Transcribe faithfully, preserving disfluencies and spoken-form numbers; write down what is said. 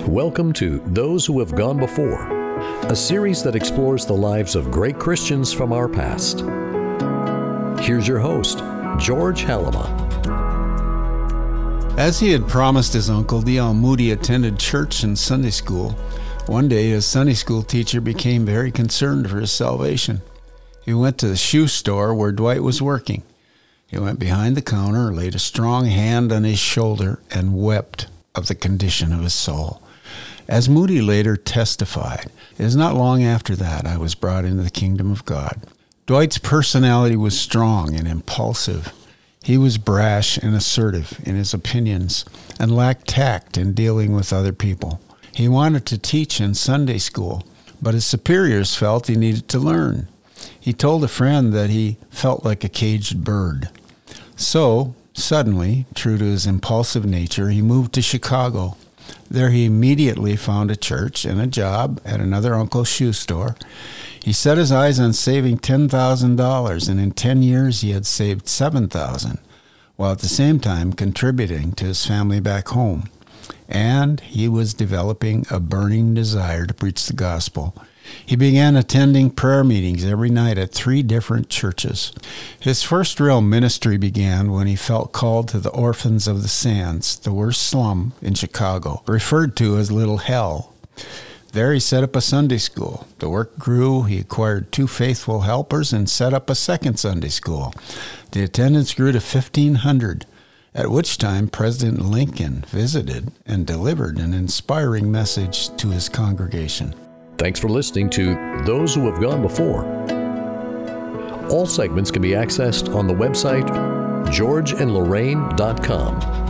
Welcome to Those Who Have Gone Before, a series that explores the lives of great Christians from our past. Here's your host, George Halama. As he had promised his uncle, D L Moody attended church and Sunday school. One day, his Sunday school teacher became very concerned for his salvation. He went to the shoe store where Dwight was working. He went behind the counter, laid a strong hand on his shoulder, and wept of the condition of his soul. As Moody later testified, it is not long after that I was brought into the kingdom of God. Dwight's personality was strong and impulsive. He was brash and assertive in his opinions and lacked tact in dealing with other people. He wanted to teach in Sunday school, but his superiors felt he needed to learn. He told a friend that he felt like a caged bird. So, suddenly, true to his impulsive nature, he moved to Chicago. There he immediately found a church and a job at another uncle's shoe store. He set his eyes on saving ten thousand dollars, and in ten years he had saved seven thousand dollars, while at the same time contributing to his family back home. And he was developing a burning desire to preach the gospel. He began attending prayer meetings every night at three different churches. His first real ministry began when he felt called to the Orphans of the Sands, the worst slum in Chicago, referred to as Little Hell. There he set up a Sunday school. The work grew. He acquired two faithful helpers and set up a second Sunday school. The attendance grew to fifteen hundred, at which time President Lincoln visited and delivered an inspiring message to his congregation. Thanks for listening to Those Who Have Gone Before. All segments can be accessed on the website george and lorraine dot com.